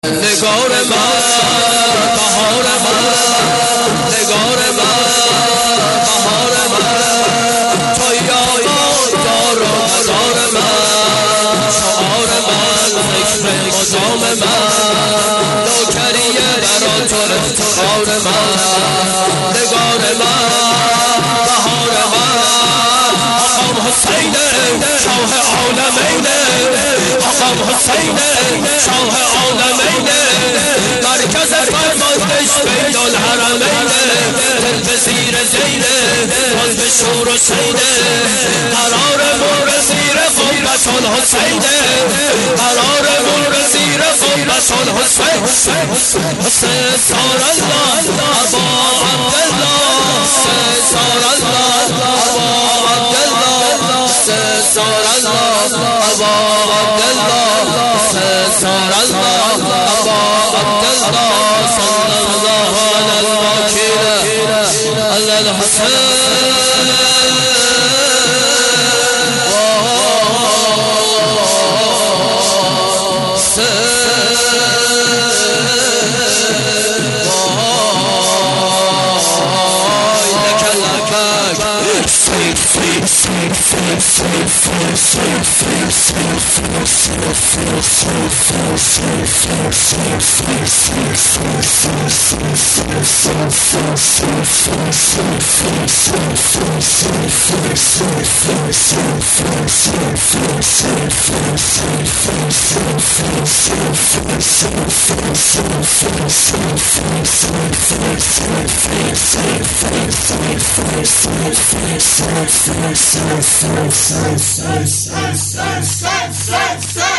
نگار من بهار من، نگار من بهار من، تو یادگار و مدار من، شعار من ذکر مدام من، نوکری برا تو افتخار من. نگار من بهار من، آقام حسین شاه عالمین، آقام حسین شاه عالمین، مرکز فرماندش بین الحرمین، دل به زیر زینه باز به شور و سینه، قرار مور زیر قبت الحسین، قرار مور زیر قبت الحسین. حسین سار الله ابا عبدالله، حسین سار الله ابا عبدالله، حسین سار الله ابا عبدالله، حسین سار الله ابا عبدالله، صلی الله علی الوکیل علی الحسین. Say